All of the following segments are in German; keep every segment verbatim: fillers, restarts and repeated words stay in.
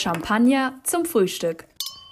Champagner zum Frühstück.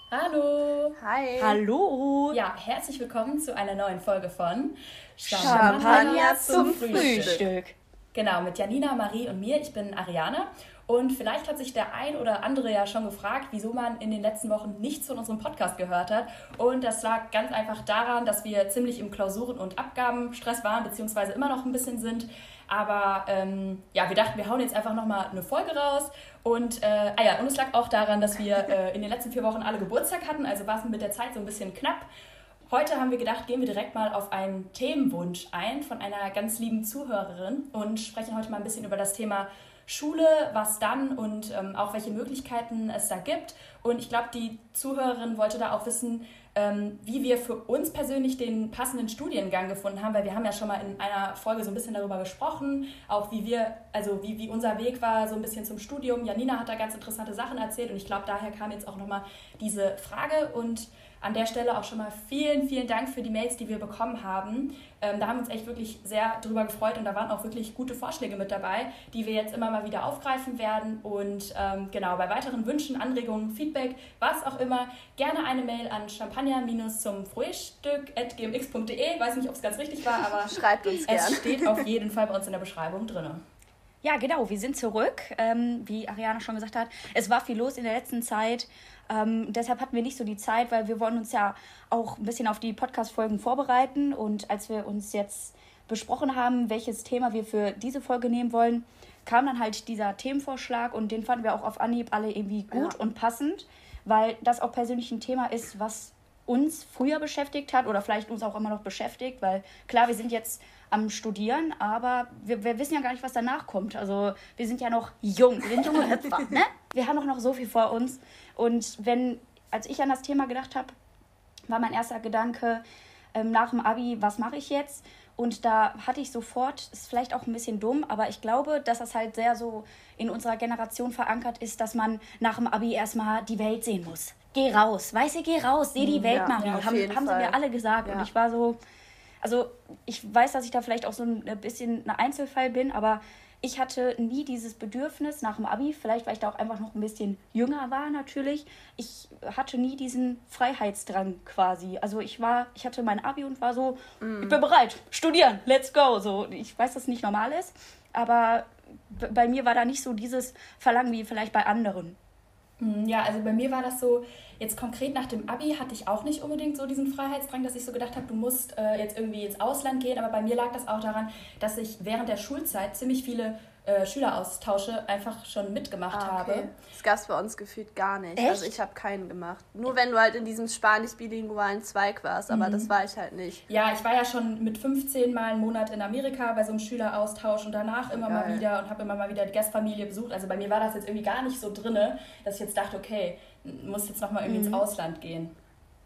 Hallo. Hi. Hallo. Ja, herzlich willkommen zu einer neuen Folge von Champagner, Champagner zum, zum Frühstück. Frühstück. Genau, mit Janina, Marie und mir. Ich bin Ariane. Und vielleicht hat sich der ein oder andere ja schon gefragt, wieso man in den letzten Wochen nichts von unserem Podcast gehört hat. Und das lag ganz einfach daran, dass wir ziemlich im Klausuren- und Abgabenstress waren, beziehungsweise immer noch ein bisschen sind. Aber ähm, ja, wir dachten, wir hauen jetzt einfach nochmal eine Folge raus. Und, äh, ah ja, und es lag auch daran, dass wir äh, in den letzten vier Wochen alle Geburtstag hatten. Also war es mit der Zeit so ein bisschen knapp. Heute haben wir gedacht, gehen wir direkt mal auf einen Themenwunsch ein von einer ganz lieben Zuhörerin und sprechen heute mal ein bisschen über das Thema Schule, was dann und ähm, auch welche Möglichkeiten es da gibt. Und ich glaube, die Zuhörerin wollte da auch wissen, ähm, wie wir für uns persönlich den passenden Studiengang gefunden haben, weil wir haben ja schon mal in einer Folge so ein bisschen darüber gesprochen, auch wie wir, also wie, wie unser Weg war so ein bisschen zum Studium. Janina hat da ganz interessante Sachen erzählt und ich glaube, daher kam jetzt auch nochmal diese Frage und an der Stelle auch schon mal vielen, vielen Dank für die Mails, die wir bekommen haben. Ähm, da haben wir uns echt wirklich sehr drüber gefreut und da waren auch wirklich gute Vorschläge mit dabei, die wir jetzt immer mal wieder aufgreifen werden. Und ähm, genau, bei weiteren Wünschen, Anregungen, Feedback, was auch immer, gerne eine Mail an champagner zum frühstück at g m x punkt d e. Ich weiß nicht, ob es ganz richtig war, aber schreibt uns gerne. Es steht auf jeden Fall bei uns in der Beschreibung drin. Ja, genau, wir sind zurück, ähm, wie Ariane schon gesagt hat. Es war viel los in der letzten Zeit. Ähm, deshalb hatten wir nicht so die Zeit, weil wir wollen uns ja auch ein bisschen auf die Podcast-Folgen vorbereiten. Und als wir uns jetzt besprochen haben, welches Thema wir für diese Folge nehmen wollen, kam dann halt dieser Themenvorschlag und den fanden wir auch auf Anhieb alle irgendwie gut ja. und passend, weil das auch persönlich ein Thema ist, was uns früher beschäftigt hat oder vielleicht uns auch immer noch beschäftigt, weil klar, wir sind jetzt am Studieren, aber wir, wir wissen ja gar nicht, was danach kommt. Also wir sind ja noch jung, wir sind junge Hüpfer, ne? Wir haben auch noch so viel vor uns. Und wenn, als ich an das Thema gedacht habe, war mein erster Gedanke ähm, nach dem Abi, was mache ich jetzt? Und da hatte ich sofort, ist vielleicht auch ein bisschen dumm, aber ich glaube, dass das halt sehr so in unserer Generation verankert ist, dass man nach dem Abi erstmal die Welt sehen muss. Geh raus, weißt du, geh raus, seh die Welt, ja, Marie. Ja, haben haben sie mir alle gesagt. Ja. Und ich war so, also ich weiß, dass ich da vielleicht auch so ein bisschen ein Einzelfall bin, aber ich hatte nie dieses Bedürfnis nach dem Abi, vielleicht weil ich da auch einfach noch ein bisschen jünger war natürlich, ich hatte nie diesen Freiheitsdrang quasi. Also ich war, ich hatte mein Abi und war so, mm. ich bin bereit, studieren, let's go. So, ich weiß, dass es nicht normal ist, aber b- bei mir war da nicht so dieses Verlangen wie vielleicht bei anderen. Ja, also bei mir war das so, jetzt konkret nach dem Abi hatte ich auch nicht unbedingt so diesen Freiheitsdrang, dass ich so gedacht habe, du musst äh, jetzt irgendwie ins Ausland gehen, aber bei mir lag das auch daran, dass ich während der Schulzeit ziemlich viele äh, Schüleraustausche einfach schon mitgemacht ah, okay. habe. Das gab es bei uns gefühlt gar nicht. Echt? Also ich habe keinen gemacht. Nur wenn du halt in diesem spanisch-bilingualen Zweig warst, aber mhm. das war ich halt nicht. Ja, ich war ja schon mit fünfzehn Mal einen Monat in Amerika bei so einem Schüleraustausch und danach immer Geil. mal wieder und habe immer mal wieder die Gastfamilie besucht. Also bei mir war das jetzt irgendwie gar nicht so drinne, dass ich jetzt dachte, okay, muss jetzt nochmal irgendwie mhm. ins Ausland gehen.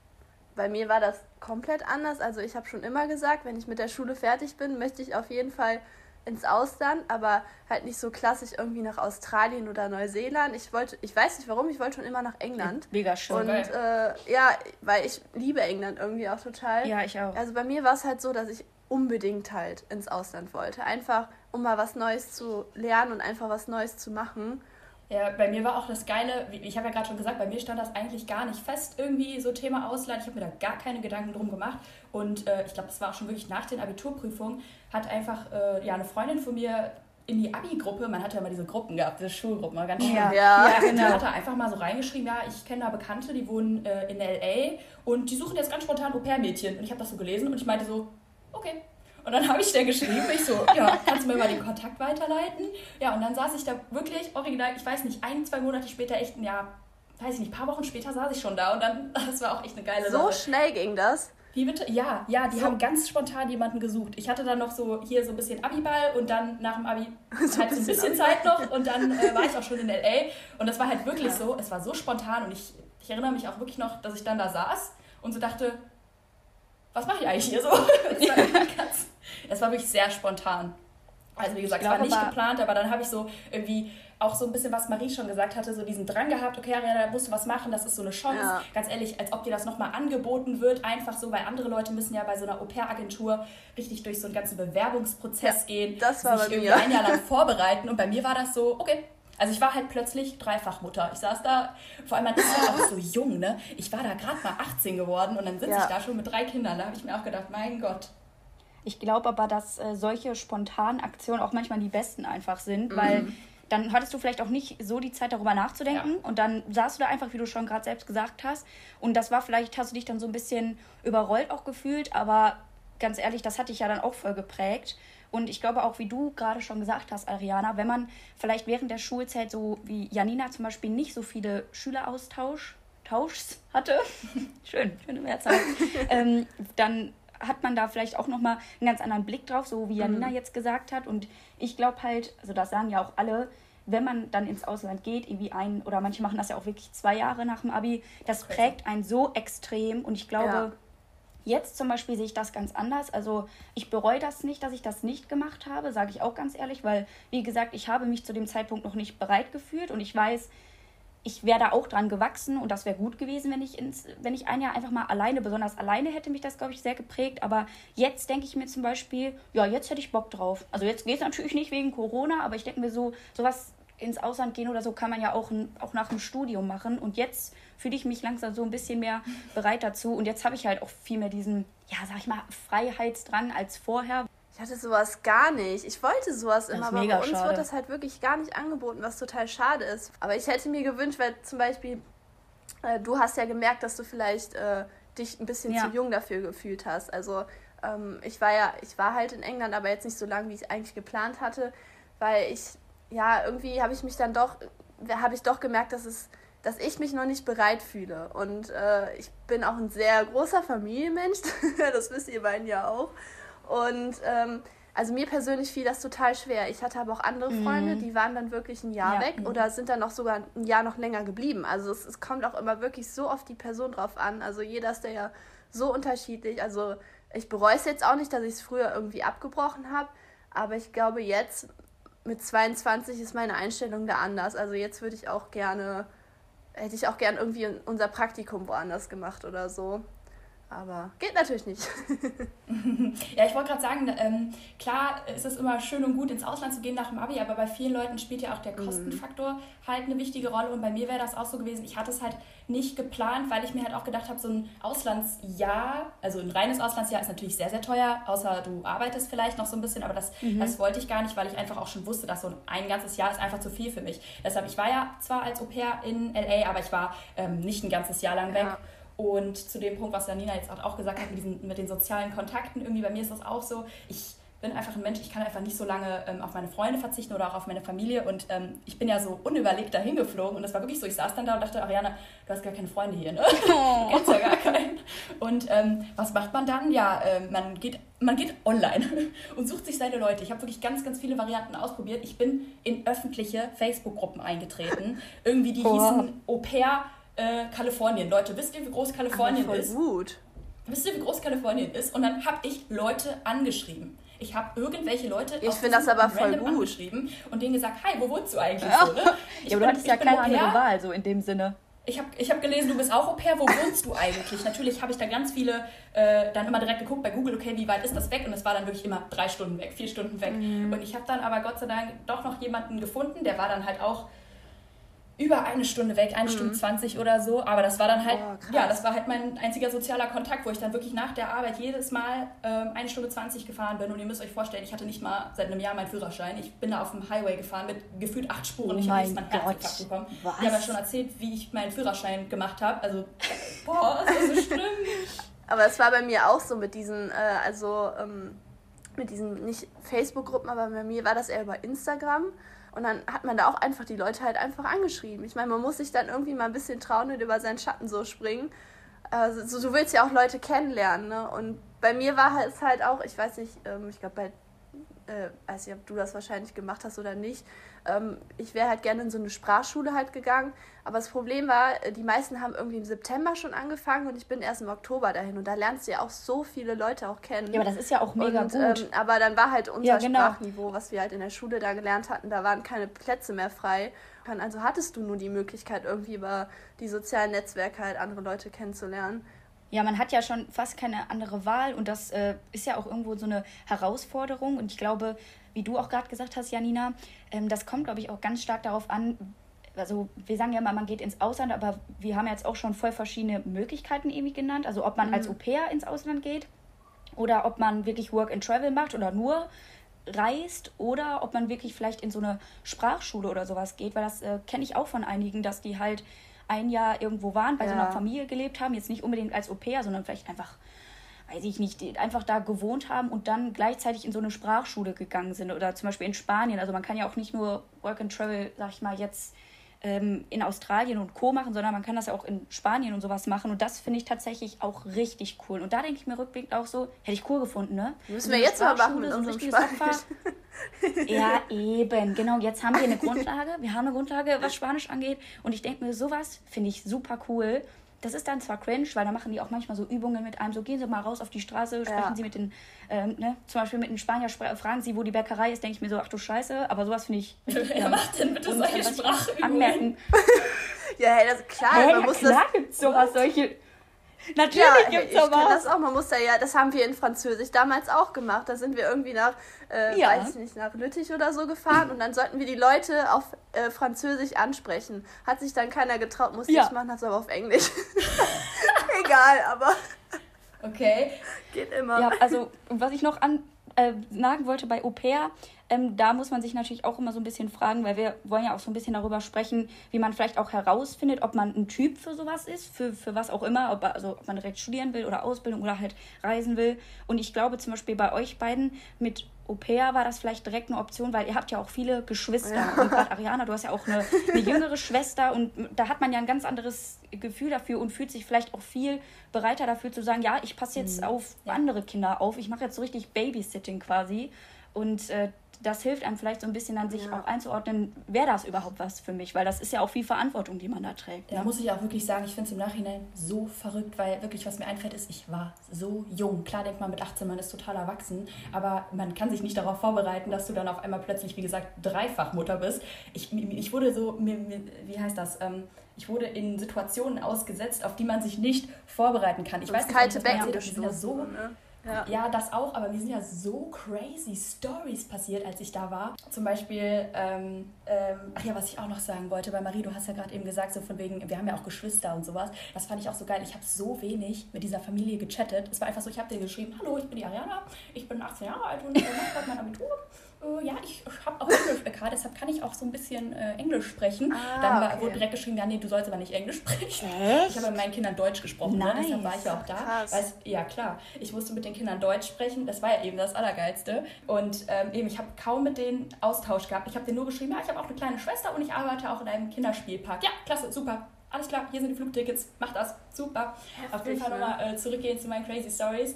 Bei mir war das komplett anders. Also ich habe schon immer gesagt, wenn ich mit der Schule fertig bin, möchte ich auf jeden Fall ins Ausland, aber halt nicht so klassisch irgendwie nach Australien oder Neuseeland. Ich wollte, ich weiß nicht warum, ich wollte schon immer nach England. Mega schön. Und äh, ja, weil ich liebe England irgendwie auch total. Ja, ich auch. Also bei mir war es halt so, dass ich unbedingt halt ins Ausland wollte. Einfach, um mal was Neues zu lernen und einfach was Neues zu machen. Ja, bei mir war auch das Geile, ich habe ja gerade schon gesagt, bei mir stand das eigentlich gar nicht fest, irgendwie so Thema Ausland. Ich habe mir da gar keine Gedanken drum gemacht. Und äh, ich glaube, das war auch schon wirklich nach den Abiturprüfungen, hat einfach äh, ja, eine Freundin von mir in die Abi-Gruppe, man hatte ja immer diese Gruppen gehabt, diese Schulgruppen, ganz schön. Ja, ja, ja genau. Die hat da einfach mal so reingeschrieben, ja, ich kenne da Bekannte, die wohnen äh, in L A und die suchen jetzt ganz spontan Au-pair-Mädchen. Und ich habe das so gelesen und ich meinte so, okay. Und dann habe ich der geschrieben, ich so, ja, kannst du mir mal den Kontakt weiterleiten? Ja, und dann saß ich da wirklich original, ich weiß nicht, ein, zwei Monate später, echt, ja, weiß ich nicht, ein paar Wochen später saß ich schon da und dann, das war auch echt eine geile so Sache. So schnell ging das? Wie bitte? Ja, ja, die so. haben ganz spontan jemanden gesucht. Ich hatte dann noch so hier so ein bisschen Abiball und dann nach dem Abi so halt so ein bisschen Zeit noch und dann äh, war ich auch schon in L A und das war halt wirklich ja. so, es war so spontan und ich, ich erinnere mich auch wirklich noch, dass ich dann da saß und so dachte, was mache ich eigentlich hier so? Es war, ganz, es war wirklich sehr spontan. Also wie gesagt, es war nicht aber geplant, aber dann habe ich so irgendwie auch so ein bisschen, was Marie schon gesagt hatte, so diesen Drang gehabt, okay, Ariana, da musst du was machen, das ist so eine Chance. Ja. Ganz ehrlich, als ob dir das nochmal angeboten wird, einfach so, weil andere Leute müssen ja bei so einer Au-pair-Agentur richtig durch so einen ganzen Bewerbungsprozess ja, gehen, das war sich bei irgendwie mir. ein Jahr lang vorbereiten und bei mir war das so, okay, Also ich war halt plötzlich Dreifachmutter. Ich saß da, vor allem man ist ja auch so jung, ne? Ich war da gerade mal achtzehn geworden und dann sitze ja. ich da schon mit drei Kindern. Da habe ich mir auch gedacht, mein Gott. Ich glaube aber, dass äh, solche spontanen Aktionen auch manchmal die besten einfach sind, mhm. weil dann hattest du vielleicht auch nicht so die Zeit, darüber nachzudenken ja. und dann saßt du da einfach, wie du schon gerade selbst gesagt hast und das war vielleicht, hast du dich dann so ein bisschen überrollt auch gefühlt, aber ganz ehrlich, das hat dich ja dann auch voll geprägt. Und ich glaube auch, wie du gerade schon gesagt hast, Ariana, wenn man vielleicht während der Schulzeit so wie Janina zum Beispiel nicht so viele Schüleraustausch Tauschs hatte, schön, schöne Mehrzahl, ähm, dann hat man da vielleicht auch nochmal einen ganz anderen Blick drauf, so wie Janina mhm. jetzt gesagt hat. Und ich glaube halt, also das sagen ja auch alle, wenn man dann ins Ausland geht, irgendwie ein, oder manche machen das ja auch wirklich zwei Jahre nach dem Abi, das prägt einen so extrem. Und ich glaube... Ja. Jetzt zum Beispiel sehe ich das ganz anders. Also ich bereue das nicht, dass ich das nicht gemacht habe, sage ich auch ganz ehrlich, weil, wie gesagt, ich habe mich zu dem Zeitpunkt noch nicht bereit gefühlt und ich weiß, ich wäre da auch dran gewachsen und das wäre gut gewesen, wenn ich, ins, wenn ich ein Jahr einfach mal alleine, besonders alleine hätte mich das, glaube ich, sehr geprägt. Aber jetzt denke ich mir zum Beispiel, ja, jetzt hätte ich Bock drauf. Also jetzt geht es natürlich nicht wegen Corona, aber ich denke mir so, sowas ins Ausland gehen oder so kann man ja auch, auch nach dem Studium machen. Und jetzt fühle ich mich langsam so ein bisschen mehr bereit dazu. Und jetzt habe ich halt auch viel mehr diesen, ja, sag ich mal, Freiheitsdrang als vorher. Ich hatte sowas gar nicht. Ich wollte sowas immer, aber bei uns schade. Wird das halt wirklich gar nicht angeboten, was total schade ist. Aber ich hätte mir gewünscht, weil zum Beispiel, äh, du hast ja gemerkt, dass du vielleicht äh, dich ein bisschen ja. zu jung dafür gefühlt hast. Also ähm, ich war ja, ich war halt in England, aber jetzt nicht so lange, wie ich es eigentlich geplant hatte, weil ich, ja, irgendwie habe ich mich dann doch, habe ich doch gemerkt, dass es dass ich mich noch nicht bereit fühle. Und äh, ich bin auch ein sehr großer Familienmensch, das wisst ihr beiden ja auch. Und ähm, also mir persönlich fiel das total schwer. Ich hatte aber auch andere Freunde, mhm. die waren dann wirklich ein Jahr ja. weg mhm. oder sind dann noch sogar ein Jahr noch länger geblieben. Also es, es kommt auch immer wirklich so auf die Person drauf an. Also jeder ist da ja so unterschiedlich. Also ich bereue es jetzt auch nicht, dass ich es früher irgendwie abgebrochen habe. Aber ich glaube jetzt mit zweiundzwanzig ist meine Einstellung da anders. Also jetzt würde ich auch gerne... hätte ich auch gern irgendwie unser Praktikum woanders gemacht oder so. Aber geht natürlich nicht. Ja, ich wollte gerade sagen, ähm, klar ist es immer schön und gut, ins Ausland zu gehen nach dem Abi, aber bei vielen Leuten spielt ja auch der Kostenfaktor mhm. halt eine wichtige Rolle. Und bei mir wäre das auch so gewesen, ich hatte es halt nicht geplant, weil ich mir halt auch gedacht habe, so ein Auslandsjahr, also ein reines Auslandsjahr ist natürlich sehr, sehr teuer, außer du arbeitest vielleicht noch so ein bisschen, aber das, mhm. das wollte ich gar nicht, weil ich einfach auch schon wusste, dass so ein ganzes Jahr ist einfach zu viel für mich. Deshalb, ich war ja zwar als Au-pair in L A, aber ich war ähm, nicht ein ganzes Jahr lang weg. Ja. Und zu dem Punkt, was Janina jetzt auch gesagt hat, mit, diesen, mit den sozialen Kontakten, irgendwie bei mir ist das auch so, ich bin einfach ein Mensch, ich kann einfach nicht so lange ähm, auf meine Freunde verzichten oder auch auf meine Familie und ähm, ich bin ja so unüberlegt dahin geflogen und das war wirklich so, ich saß dann da und dachte, Ariana, du hast gar keine Freunde hier, ne? Oh. Du kennst ja gar keinen. Und ähm, was macht man dann? Ja, ähm, man geht man geht online und sucht sich seine Leute. Ich habe wirklich ganz, ganz viele Varianten ausprobiert. Ich bin in öffentliche Facebook-Gruppen eingetreten, irgendwie die oh. hießen Au-pair Äh, Kalifornien. Leute, wisst ihr, wie groß Kalifornien voll ist? Gut. Wisst ihr, wie groß Kalifornien ist? Und dann habe ich Leute angeschrieben. Ich habe irgendwelche Leute ich finde das aber voll gut. angeschrieben und denen gesagt, hi, wo wohnst du eigentlich? Ja, so, ne? ja aber du hattest ja keine andere Wahl, so in dem Sinne. Ich habe ich hab gelesen, du bist auch Au-pair, wo wohnst du eigentlich? Natürlich habe ich da ganz viele, äh, dann immer direkt geguckt bei Google, okay, wie weit ist das weg? Und es war dann wirklich immer drei Stunden weg, vier Stunden weg. Mhm. Und ich habe dann aber Gott sei Dank doch noch jemanden gefunden, der war dann halt auch über eine Stunde weg, eine mhm. Stunde zwanzig oder so, aber das war dann halt, oh, ja, das war halt mein einziger sozialer Kontakt, wo ich dann wirklich nach der Arbeit jedes Mal ähm, eine Stunde zwanzig gefahren bin und ihr müsst euch vorstellen, ich hatte nicht mal seit einem Jahr meinen Führerschein, ich bin da auf dem Highway gefahren mit gefühlt acht Spuren, oh ich habe jetzt meinen Herzinfarkt bekommen. Was? Ich habe ja schon erzählt, wie ich meinen Führerschein gemacht habe, also, boah, ist das so schlimm. Aber es war bei mir auch so mit diesen, äh, also, ähm, mit diesen, nicht Facebook-Gruppen, aber bei mir war das eher über Instagram. Und dann hat man da auch einfach die Leute halt einfach angeschrieben. Ich meine, man muss sich dann irgendwie mal ein bisschen trauen und über seinen Schatten so springen. Also, du willst ja auch Leute kennenlernen, ne? Und bei mir war es halt auch, ich weiß nicht, ich glaube, bei, äh, weiß nicht, ob du das wahrscheinlich gemacht hast oder nicht, ähm, ich wäre halt gerne in so eine Sprachschule halt gegangen. Aber das Problem war, die meisten haben irgendwie im September schon angefangen und ich bin erst im Oktober dahin. Und da lernst du ja auch so viele Leute auch kennen. Ja, aber das ist ja auch mega und, gut. Ähm, aber dann war halt unser ja, genau. Sprachniveau, was wir halt in der Schule da gelernt hatten, da waren keine Plätze mehr frei. Also hattest du nur die Möglichkeit, irgendwie über die sozialen Netzwerke halt andere Leute kennenzulernen. Ja, man hat ja schon fast keine andere Wahl und das äh, ist ja auch irgendwo so eine Herausforderung und ich glaube, wie du auch gerade gesagt hast, Janina, ähm, das kommt, glaube ich, auch ganz stark darauf an, also wir sagen ja immer, man geht ins Ausland, aber wir haben ja jetzt auch schon voll verschiedene Möglichkeiten irgendwie genannt, also ob man mhm. als Au-pair ins Ausland geht oder ob man wirklich Work and Travel macht oder nur reist oder ob man wirklich vielleicht in so eine Sprachschule oder sowas geht, weil das äh, kenne ich auch von einigen, dass die halt ein Jahr irgendwo waren, bei ja. so einer Familie gelebt haben, jetzt nicht unbedingt als Au-pair, sondern vielleicht einfach, weiß ich nicht, einfach da gewohnt haben und dann gleichzeitig in so eine Sprachschule gegangen sind oder zum Beispiel in Spanien. Also man kann ja auch nicht nur Work and Travel, sag ich mal, jetzt ähm, in Australien und Co. machen, sondern man kann das ja auch in Spanien und sowas machen und das finde ich tatsächlich auch richtig cool. Und da denke ich mir rückblickend auch so, hätte ich cool gefunden, ne? Müssen wir jetzt mal machen mit so unserem Spanisch. Ja, eben, genau, jetzt haben wir eine Grundlage, wir haben eine Grundlage, was Spanisch angeht und ich denke mir, sowas finde ich super cool. Das ist dann zwar cringe, weil da machen die auch manchmal so Übungen mit einem, so gehen Sie mal raus auf die Straße, sprechen ja. Sie mit den, ähm, ne, zum Beispiel mit den Spanier, fragen Sie, wo die Bäckerei ist, denke ich mir so, ach du Scheiße, aber sowas finde ich... Wer ja, macht denn bitte solche Sprachübungen? Anmerken. Ja, hey, das ist klar, hey, man ja, muss klar das... gibt's sowas, solche... Natürlich ja, gibt's ich sowas. Ich das auch, man muss da ja, das haben wir in Französisch damals auch gemacht, da sind wir irgendwie nach, äh, ja. weiß ich nicht, nach Lüttich oder so gefahren und dann sollten wir die Leute auf äh, Französisch ansprechen. Hat sich dann keiner getraut, musste ja. ich machen, hat es aber auf Englisch. Egal, aber... Okay. Geht immer. Ja, also, was ich noch an äh, sagen wollte bei Au-pair, ähm, da muss man sich natürlich auch immer so ein bisschen fragen, weil wir wollen ja auch so ein bisschen darüber sprechen, wie man vielleicht auch herausfindet, ob man ein Typ für sowas ist, für, für was auch immer, ob, also ob man direkt studieren will oder Ausbildung oder halt reisen will. Und ich glaube zum Beispiel bei euch beiden mit Au-pair war das vielleicht direkt eine Option, weil ihr habt ja auch viele Geschwister. Ja. Und gerade Ariana, du hast ja auch eine, eine jüngere Schwester und da hat man ja ein ganz anderes Gefühl dafür und fühlt sich vielleicht auch viel bereiter dafür zu sagen, ja, ich passe jetzt mhm. auf ja. andere Kinder auf, ich mache jetzt so richtig Babysitting quasi und äh, das hilft einem vielleicht so ein bisschen an sich ja. auch einzuordnen, wäre das überhaupt was für mich, weil das ist ja auch viel Verantwortung, die man da trägt. Da ne? muss ich auch wirklich sagen, ich finde es im Nachhinein so verrückt, weil wirklich, was mir einfällt, ist, ich war so jung. Klar denkt man mit achtzehn, man ist total erwachsen, aber man kann sich nicht darauf vorbereiten, dass du dann auf einmal plötzlich, wie gesagt, Dreifachmutter bist. Ich, ich wurde so, wie heißt das, ich wurde in Situationen ausgesetzt, auf die man sich nicht vorbereiten kann. Ich das weiß nicht, kalte Becken gestoßen, ja so... ne? Ja. ja, das auch, aber mir sind ja so crazy Stories passiert, als ich da war. Zum Beispiel, ähm, ähm, ach ja, was ich auch noch sagen wollte, bei Marie, du hast ja gerade eben gesagt, so von wegen, wir haben ja auch Geschwister und sowas. Das fand ich auch so geil. Ich habe so wenig mit dieser Familie gechattet. Es war einfach so, ich habe dir geschrieben, hallo, ich bin die Ariana, ich bin achtzehn Jahre alt und äh, mache gerade mein Abitur. Uh, ja, ich habe auch Englisch B K, deshalb kann ich auch so ein bisschen äh, Englisch sprechen. Ah, Dann war, okay. wurde direkt geschrieben, ja, nee, du sollst aber nicht Englisch sprechen. Echt? Ich habe mit meinen Kindern Deutsch gesprochen, nice. ne? Deshalb war ich ja auch da. Krass. Ja, klar. Ich musste mit den Kindern Deutsch sprechen, das war ja eben das Allergeilste. Und ähm, eben, ich habe kaum mit denen Austausch gehabt. Ich habe denen nur geschrieben, ja, ich habe auch eine kleine Schwester und ich arbeite auch in einem Kinderspielpark. Ja, klasse, super. Alles klar, hier sind die Flugtickets, mach das, super. Heftig, auf jeden Fall ne? nochmal äh, zurückgehen zu meinen Crazy Stories.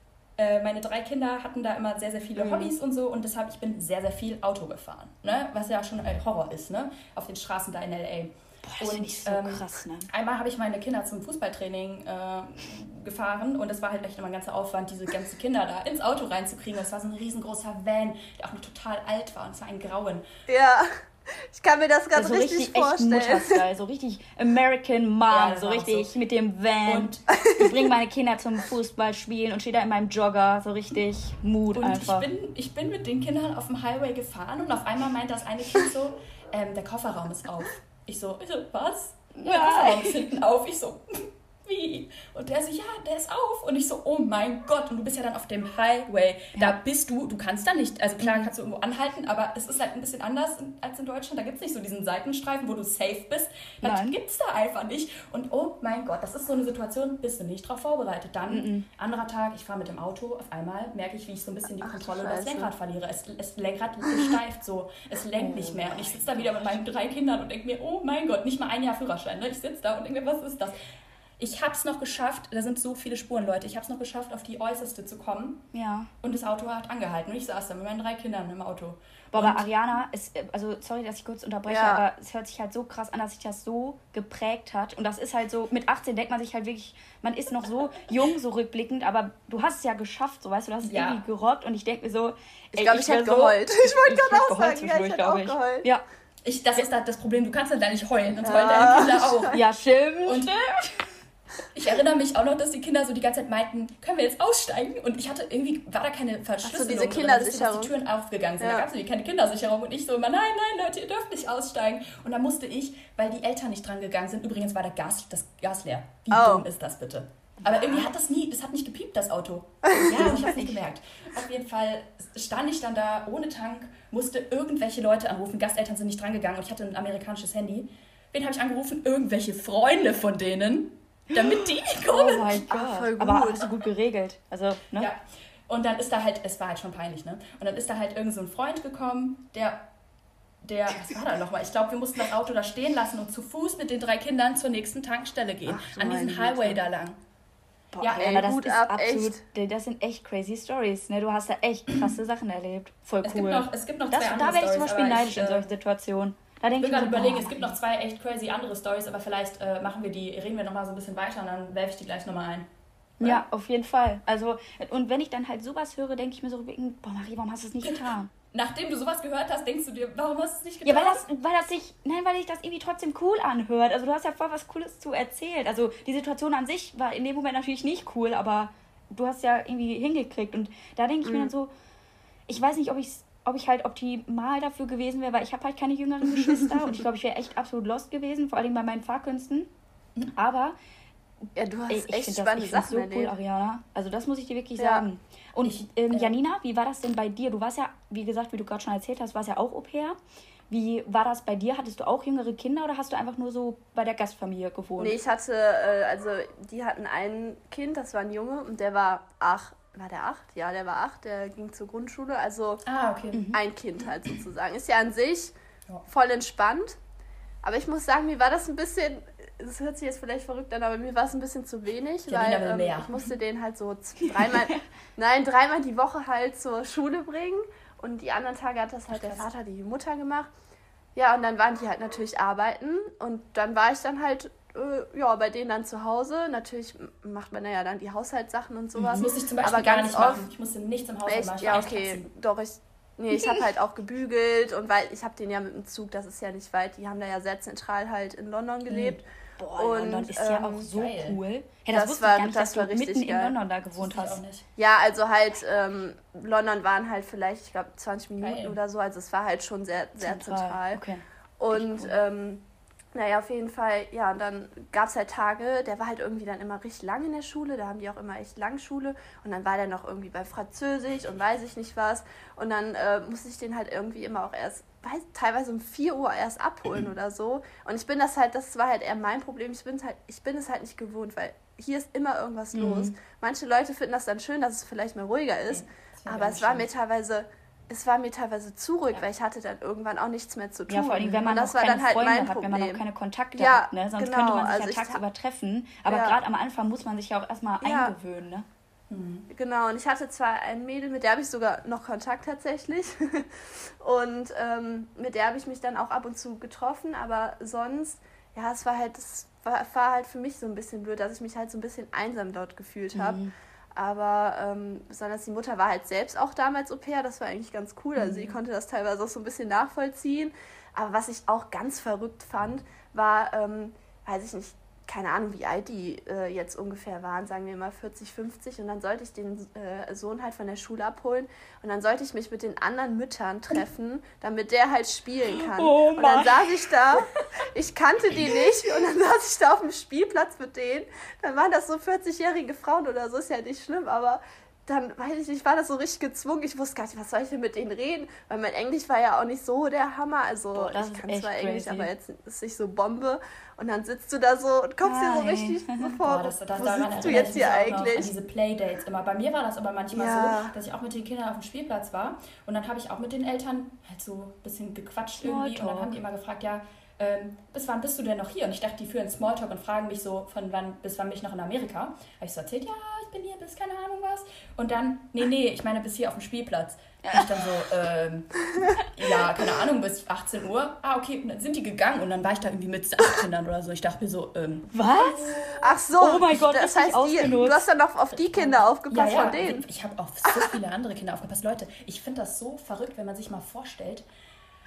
Meine drei Kinder hatten da immer sehr, sehr viele mhm. Hobbys und so und deshalb, ich bin sehr, sehr viel Auto gefahren, ne? Was ja schon ein Horror ist, ne? Auf den Straßen da in L A. Boah, das finde ich so ähm, krass, ne? Einmal habe ich meine Kinder zum Fußballtraining äh, gefahren und das war halt echt immer ein ganzer Aufwand, diese ganzen Kinder da ins Auto reinzukriegen. Das war so ein riesengroßer Van, der auch noch total alt war und es war ein Grauen. Ja. Ich kann mir das gerade so richtig, richtig vorstellen. Echt Mutterstyle, so richtig American Mom, ja, so richtig so. Mit dem Van. Und ich bringe meine Kinder zum Fußballspielen und stehe da in meinem Jogger, so richtig Mut und einfach. Ich bin, ich bin mit den Kindern auf dem Highway gefahren und auf einmal meint das eine Kind so, ähm, der Kofferraum ist auf. Ich so, ich so was? Der Kofferraum ist hinten auf. Ich so, wie? Und der so, ja, der ist auf. Und ich so, oh mein Gott. Und du bist ja dann auf dem Highway. Da ja. bist du, du kannst da nicht, also klar kannst du irgendwo anhalten, aber es ist halt ein bisschen anders als in Deutschland. Da gibt es nicht so diesen Seitenstreifen, wo du safe bist. Das gibt es da einfach nicht. Und oh mein Gott, das ist so eine Situation, bist du nicht drauf vorbereitet. Dann, mhm. anderer Tag, ich fahre mit dem Auto, auf einmal merke ich, wie ich so ein bisschen die Ach, Kontrolle über das Lenkrad verliere. Es, es Lenkrad steift so, es lenkt oh nicht mehr. Und ich sitze da wieder mit meinen drei Kindern und denke mir, oh mein Gott, nicht mal ein Jahr Führerschein. Ne? Ich sitze da und denke mir, was ist das? Ich habe es noch geschafft, da sind so viele Spuren, Leute, ich habe es noch geschafft, auf die äußerste zu kommen. Ja. Und das Auto hat angehalten und ich saß da mit meinen drei Kindern im Auto. Boah, aber Ariana, ist, also sorry, dass ich kurz unterbreche, ja. aber es hört sich halt so krass an, dass sich das so geprägt hat. Und das ist halt so, mit achtzehn denkt man sich halt wirklich, man ist noch so jung, so rückblickend, aber du hast es ja geschafft, so weißt du, du hast es ja. irgendwie gerockt und ich denke mir so... Ich glaube, ich, ich hätte so, geheult. Ich wollte gerade auch sagen, ja, ich hätte auch ich. geheult. Ja. Ich, das ist halt das Problem, du kannst dann da nicht heulen, sonst ja. heulen deine Kinder auch. Ja, stimmt. Und Ich erinnere mich auch noch, dass die Kinder so die ganze Zeit meinten, können wir jetzt aussteigen? Und ich hatte irgendwie, war da keine Verschlüsselung. Ach so, diese Kindersicherung. Dass die Türen aufgegangen sind. Ja. Da gab es irgendwie keine Kindersicherung. Und ich so immer, nein, nein, Leute, ihr dürft nicht aussteigen. Und dann musste ich, weil die Eltern nicht dran gegangen sind, übrigens war der Gas, das Gas leer. Wie oh. dumm ist das bitte? Aber irgendwie hat das nie, das hat nicht gepiept, das Auto. Ja, und ich hab's nicht gemerkt. Auf jeden Fall stand ich dann da ohne Tank, musste irgendwelche Leute anrufen. Gasteltern sind nicht dran gegangen und ich hatte ein amerikanisches Handy. Wen habe ich angerufen? Irgendwelche Freunde von denen, damit die kommen. Oh mein Gott. Ach, voll gut. Aber hast du gut geregelt. Also, ne? Ja. Und dann ist da halt, es war halt schon peinlich, ne? Und dann ist da halt irgend so ein Freund gekommen, der, der, was war da nochmal? Ich glaube, wir mussten das Auto da stehen lassen und zu Fuß mit den drei Kindern zur nächsten Tankstelle gehen. Ach, an diesen Highway Güte. Da lang. Boah, ja, ey, das gut ist ab, absolut, echt. Das sind echt crazy Stories, ne? Du hast da echt krasse Sachen erlebt. Voll es cool. Gibt noch, es gibt noch das, zwei andere Da wäre ich zum Beispiel Storys, neidisch ich, in solchen Situationen. Da denke ich bin ich gerade überlegen, oh, es gibt noch zwei echt crazy andere Stories, aber vielleicht äh, machen wir die, reden wir nochmal so ein bisschen weiter und dann werfe ich die gleich nochmal ein. Oder? Ja, auf jeden Fall. Also, und wenn ich dann halt sowas höre, denke ich mir so, boah Marie, warum hast du es nicht getan? Nachdem du sowas gehört hast, denkst du dir, warum hast du es nicht getan? Ja, weil das, weil das sich, nein, weil sich das irgendwie trotzdem cool anhört. Also du hast ja voll was Cooles zu erzählt. Also die Situation an sich war in dem Moment natürlich nicht cool, aber du hast ja irgendwie hingekriegt. Und da denke ich mhm. mir dann so, ich weiß nicht, ob ich ob ich halt optimal dafür gewesen wäre, weil ich habe halt keine jüngeren Geschwister und ich glaube, ich wäre echt absolut lost gewesen, vor allem bei meinen Fahrkünsten. Aber ja, du hast ey, ich echt spannende das, ich Sachen so cool, Ariana. Also das muss ich dir wirklich ja. sagen. Und ich, ähm, äh, Janina, wie war das denn bei dir? Du warst ja, wie gesagt, wie du gerade schon erzählt hast, warst ja auch Au-pair. Wie war das bei dir? Hattest du auch jüngere Kinder oder hast du einfach nur so bei der Gastfamilie gewohnt? Nee, ich hatte, äh, also die hatten ein Kind, das war ein Junge und der war acht. War der acht? Ja, der war acht, der ging zur Grundschule, also ah, okay. mhm. ein Kind halt sozusagen. Ist ja an sich ja. voll entspannt, aber ich muss sagen, mir war das ein bisschen, das hört sich jetzt vielleicht verrückt an, aber mir war es ein bisschen zu wenig, Janina weil ähm, ich musste den halt so dreimal, nein, dreimal die Woche halt zur Schule bringen und die anderen Tage hat das halt Ach, der Vater, die Mutter gemacht. Ja, und dann waren die halt natürlich arbeiten und dann war ich dann halt ja, bei denen dann zu Hause. Natürlich macht man ja dann die Haushaltssachen und sowas. Das musste ich zum Beispiel aber gar ganz nicht oft, machen. Ich musste nichts im Haushalt machen. Ja, okay, doch, ich, nee, ich habe halt auch gebügelt und weil ich habe den ja mit dem Zug, das ist ja nicht weit, die haben da ja sehr zentral halt in London gelebt. Boah, und, London ist ja ähm, auch so geil. Cool. Ja, das, das wusste war, ich gar nicht, das dass war du richtig mitten geil. in London da gewohnt hast. Auch nicht. Ja, also halt, ähm, London waren halt vielleicht, ich glaube, zwanzig Minuten geil. oder so, also es war halt schon sehr, sehr zentral. zentral. Okay. Und, cool. ähm, naja, auf jeden Fall, ja, und dann gab es halt Tage, der war halt irgendwie dann immer richtig lang in der Schule, da haben die auch immer echt lang Schule und dann war der noch irgendwie bei Französisch und weiß ich nicht was und dann äh, musste ich den halt irgendwie immer auch erst, weiß, teilweise um vier Uhr erst abholen oder so und ich bin das halt, das war halt eher mein Problem, ich bin halt, ich bin es halt nicht gewohnt, weil hier ist immer irgendwas mhm. los. Manche Leute finden das dann schön, dass es vielleicht mal ruhiger ist, okay, aber es war schön. mir teilweise... Es war mir teilweise zu ruhig, ja. weil ich hatte dann irgendwann auch nichts mehr zu tun. Ja, vor allem, wenn man das noch war keine dann halt Freunde mein hat, Problem. wenn man noch keine Kontakte ja, hat, ne? Sonst genau. könnte man sich also ja tagsüber ha- treffen. Aber ja. gerade am Anfang muss man sich ja auch erstmal ja. eingewöhnen, ne? Mhm. Genau, und ich hatte zwar ein Mädel, mit der habe ich sogar noch Kontakt tatsächlich. und ähm, mit der habe ich mich dann auch ab und zu getroffen, aber sonst, ja, es war halt, es war, war halt für mich so ein bisschen blöd, dass ich mich halt so ein bisschen einsam dort gefühlt habe. Mhm. Aber ähm, besonders die Mutter war halt selbst auch damals Au-pair, das war eigentlich ganz cool. Also sie konnte das teilweise auch so ein bisschen nachvollziehen. Aber was ich auch ganz verrückt fand, war, ähm, weiß ich nicht, keine Ahnung, wie alt die äh, jetzt ungefähr waren, sagen wir mal vierzig, fünfzig. Und dann sollte ich den äh, Sohn halt von der Schule abholen. Und dann sollte ich mich mit den anderen Müttern treffen, damit der halt spielen kann. Oh und dann saß ich da, ich kannte die nicht. Und dann saß ich da auf dem Spielplatz mit denen. Dann waren das so vierzigjährige Frauen oder so, ist ja nicht schlimm, aber... Dann, weiß ich nicht, war das so richtig gezwungen. Ich wusste gar nicht, was soll ich denn mit denen reden? Weil mein Englisch war ja auch nicht so der Hammer. Also Boah, ich kann zwar Englisch, aber jetzt ist nicht so Bombe. Und dann sitzt du da so und kommst dir so richtig so vor. Boah, das, das, wo daran sitzt du jetzt hier eigentlich? An diese Playdates immer. Bei mir war das aber manchmal ja. so, dass ich auch mit den Kindern auf dem Spielplatz war. Und dann habe ich auch mit den Eltern halt so ein bisschen gequatscht irgendwie. Und dann haben die immer gefragt, ja, Ähm, bis wann bist du denn noch hier? Und ich dachte, die führen Smalltalk und fragen mich so, von wann, bis wann bin ich noch in Amerika? Habe ich so erzählt, ja, ich bin hier bis keine Ahnung was. Und dann, nee, nee, ich meine bis hier auf dem Spielplatz. Und ich dann so, ähm, ja, keine Ahnung, bis achtzehn Uhr. Ah, okay, und dann sind die gegangen und dann war ich da irgendwie mit acht Kindern oder so. Ich dachte mir so, ähm, was? Ach so, oh mein Gott, das heißt, die, du hast dann noch auf die Kinder aufgepasst ja, ja, von denen. Ich habe auf so viele andere Kinder aufgepasst. Leute, ich finde das so verrückt, wenn man sich mal vorstellt,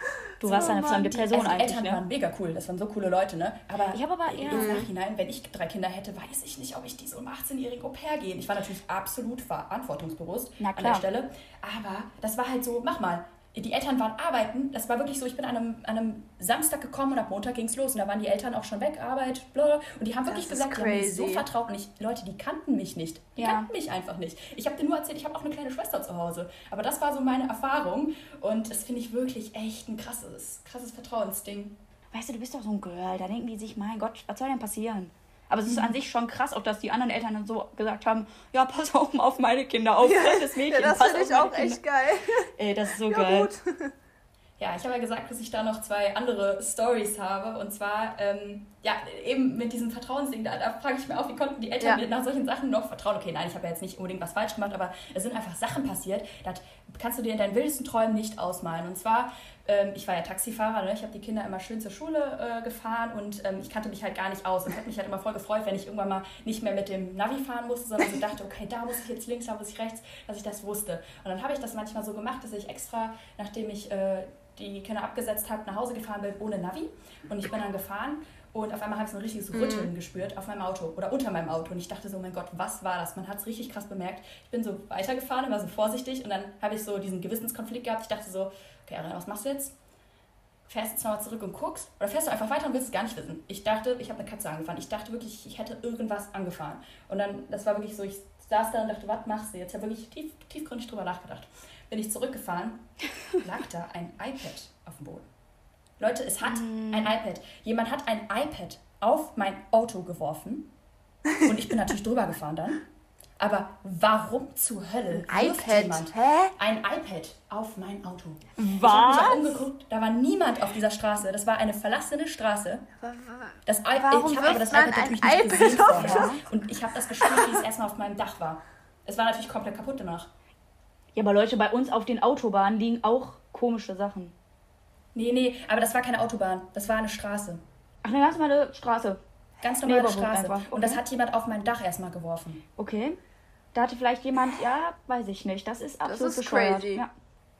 Du warst eine fremde Person also die eigentlich, Eltern ne? waren mega cool, das waren so coole Leute, ne? Aber, ich habe aber eher... im Nachhinein, wenn ich drei Kinder hätte, weiß ich nicht, ob ich die so im achtzehnjährigen Au-pair gehen. Ich war natürlich absolut verantwortungsbewusst an der Stelle. Aber das war halt so, mach mal. Die Eltern waren arbeiten, das war wirklich so, ich bin an einem, an einem Samstag gekommen und ab Montag ging es los und da waren die Eltern auch schon weg, Arbeit, bla, und die haben wirklich das gesagt, die haben mir so vertraut und ich, Leute, die kannten mich nicht, die ja. kannten mich einfach nicht. Ich habe dir nur erzählt, ich habe auch eine kleine Schwester zu Hause, aber das war so meine Erfahrung und das finde ich wirklich echt ein krasses, krasses Vertrauensding. Weißt du, du bist doch so ein Girl, da denken die sich, mein Gott, was soll denn passieren? Aber es ist an sich schon krass, auch dass die anderen Eltern dann so gesagt haben, ja, pass auch mal auf meine Kinder auf, das Mädchen, ja, das finde ich auch echt geil. Ey, das ist so ja, geil. Gut. Ja, ich habe ja gesagt, dass ich da noch zwei andere Storys habe. Und zwar, ähm, ja, eben mit diesem Vertrauensding, da, da frage ich mir auch, wie konnten die Eltern ja. mir nach solchen Sachen noch vertrauen? Okay, nein, ich habe ja jetzt nicht unbedingt was falsch gemacht, aber es sind einfach Sachen passiert, das kannst du dir in deinen wildesten Träumen nicht ausmalen. Und zwar, ähm, ich war ja Taxifahrer, ne? Ich habe die Kinder immer schön zur Schule äh, gefahren und ähm, ich kannte mich halt gar nicht aus. Und ich habe mich halt immer voll gefreut, wenn ich irgendwann mal nicht mehr mit dem Navi fahren musste, sondern so dachte, okay, da muss ich jetzt links, da muss ich rechts, dass ich das wusste. Und dann habe ich das manchmal so gemacht, dass ich extra, nachdem ich äh, die Kinder abgesetzt habe, nach Hause gefahren bin ohne Navi. Und ich bin dann gefahren und auf einmal habe ich so ein richtiges Rütteln mhm. gespürt auf meinem Auto oder unter meinem Auto. Und ich dachte so, mein Gott, was war das? Man hat es richtig krass bemerkt. Ich bin so weitergefahren, immer so vorsichtig und dann habe ich so diesen Gewissenskonflikt gehabt. Ich dachte so, okay, Ariana, was machst du jetzt? Fährst jetzt nochmal zurück und guckst? Oder fährst du einfach weiter und willst es gar nicht wissen? Ich dachte, ich habe eine Katze angefahren. Ich dachte wirklich, ich hätte irgendwas angefahren. Und dann, das war wirklich so, ich saß da und dachte, was machst du jetzt? Ich habe wirklich tief, tiefgründig drüber nachgedacht. Bin ich zurückgefahren, lag da ein iPad auf dem Boden. Leute, es hat mm. ein iPad. Jemand hat ein iPad auf mein Auto geworfen und ich bin natürlich drüber gefahren dann. Aber warum zur Hölle ein wirft iPad? jemand Hä? ein iPad auf mein Auto? Was? Ich habe mich auch umgeguckt, da war niemand auf dieser Straße. Das war eine verlassene Straße. Das I- Warum ich habe aber das iPad natürlich nicht iPad gesehen vorher. Und ich habe das gespürt, wie es erstmal auf meinem Dach war. Es war natürlich komplett kaputt danach. Ja, aber Leute, bei uns auf den Autobahnen liegen auch komische Sachen. Nee, nee, aber das war keine Autobahn. Das war eine Straße. Ach, eine ganz normale Straße. Ganz normale Neighborhood Straße. einfach. Okay. Und das hat jemand auf mein Dach erstmal geworfen. Okay. Da hatte vielleicht jemand, ja, weiß ich nicht. Das ist absolut das ist bescheuert. crazy. Ja.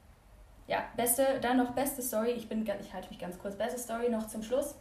Ja, beste, dann noch beste Story. Ich bin, ich halte mich ganz kurz. Beste Story noch zum Schluss.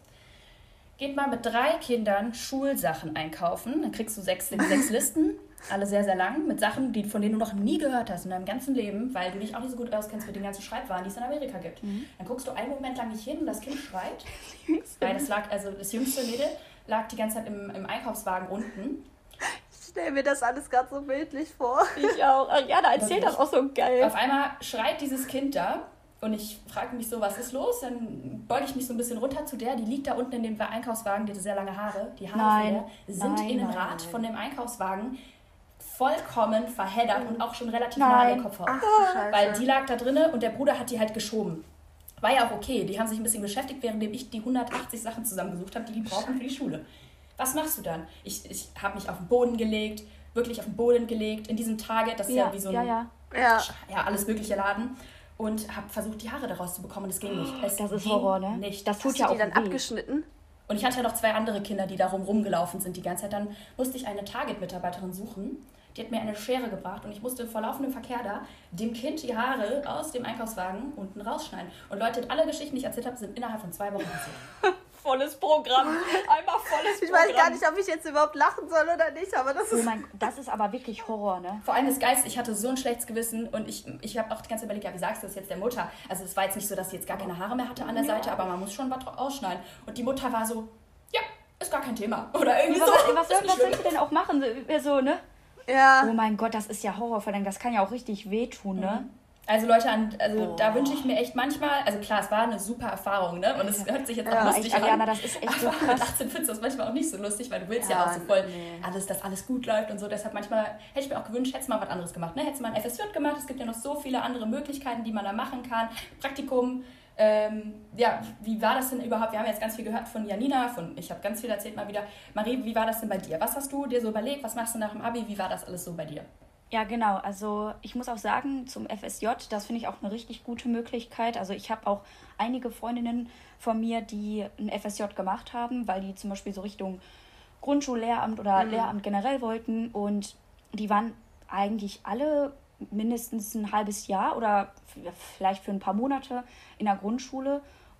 Geht mal mit drei Kindern Schulsachen einkaufen. Dann kriegst du sechs, sechs Listen. Alle sehr, sehr lang, mit Sachen, die, von denen du noch nie gehört hast in deinem ganzen Leben, weil du dich auch nicht so gut auskennst mit den ganzen Schreibwaren, die es in Amerika gibt. Mhm. Dann guckst du einen Moment lang nicht hin und das Kind schreit. Weil das lag, also das jüngste Mädel lag die ganze Zeit im, im Einkaufswagen unten. Ich stelle mir das alles gerade so bildlich vor. Ich auch. Ja, da erzählt das auch so geil. Auf einmal schreit dieses Kind da und ich frage mich so, was ist los? Dann beuge ich mich so ein bisschen runter zu der, die liegt da unten in dem Einkaufswagen, die hatte sehr lange Haare. Die Haare nein, von der sind nein, in den nein, Rad nein. von dem Einkaufswagen vollkommen verheddert und auch schon relativ Nein. nah an den Kopfhaut. Ach, Weil die lag da drinne und der Bruder hat die halt geschoben. War ja auch okay, die haben sich ein bisschen beschäftigt, währenddem ich die hundertachtzig Sachen zusammengesucht habe, die die brauchen für die Schule. Was machst du dann? Ich, ich habe mich auf den Boden gelegt, wirklich auf den Boden gelegt, in diesem Target, das ist ja, ja wie so ein ja, ja. Ja. ja, alles mögliche Laden. Und habe versucht, die Haare daraus zu bekommen und es ging nicht. Es Das ist ging Horror, ne? Nicht. Das tut Hast ja du auch die dann weh. abgeschnitten? Und ich hatte ja noch zwei andere Kinder, die darum rumgelaufen sind die ganze Zeit. Dann musste ich eine Target-Mitarbeiterin suchen. Die hat mir eine Schere gebracht und ich musste vor laufendem Verkehr da dem Kind die Haare aus dem Einkaufswagen unten rausschneiden. Und Leute, alle Geschichten, die ich erzählt habe, sind innerhalb von zwei Wochen passiert. Volles Programm. Einmal volles Ich Programm. weiß gar nicht, ob ich jetzt überhaupt lachen soll oder nicht, aber das Oh ist... mein Gott, das ist aber wirklich Horror, ne? Vor allem das Geilste, ich hatte so ein schlechtes Gewissen und ich, ich habe auch die ganze Zeit überlegt, ja, wie sagst du das jetzt der Mutter? Also es war jetzt nicht so, dass sie jetzt gar keine Haare mehr hatte an der Seite, aber man muss schon was ausschneiden. Und die Mutter war so, ja, ist gar kein Thema. Oder irgendwie Was, so. was, ist was, nicht was schlimm. willst du denn auch machen? So, so, ne? Ja. Oh mein Gott, das ist ja Horror, vor allem das kann ja auch richtig wehtun, ne? Also Leute, an, also Boah. da wünsche ich mir echt manchmal, also klar, es war eine super Erfahrung, ne? Und es hört sich jetzt auch Ja, lustig echt, an. Ariana, das ist echt so aber krass. mit achtzehn findest du das manchmal auch nicht so lustig, weil du willst ja, Ja, auch so voll nee. alles, dass alles gut läuft und so. Deshalb manchmal hätte ich mir auch gewünscht, hättest du mal was anderes gemacht, ne? Hättest du mal ein F S J gemacht, es gibt ja noch so viele andere Möglichkeiten, die man da machen kann. Praktikum, ähm, ja, wie war das denn überhaupt? Wir haben jetzt ganz viel gehört von Janina, von, ich habe ganz viel erzählt mal wieder. Marie, wie war das denn bei dir? Was hast du dir so überlegt? Was machst du nach dem Abi? Wie war das alles so bei dir? Ja, genau. Also ich muss auch sagen, zum F S J, das finde ich auch eine richtig gute Möglichkeit. Also ich habe auch einige Freundinnen von mir, die ein F S J gemacht haben, weil die zum Beispiel so Richtung Grundschullehramt oder Mhm. Lehramt generell wollten. Und die waren eigentlich alle mindestens ein halbes Jahr oder f- vielleicht für ein paar Monate in der Grundschule.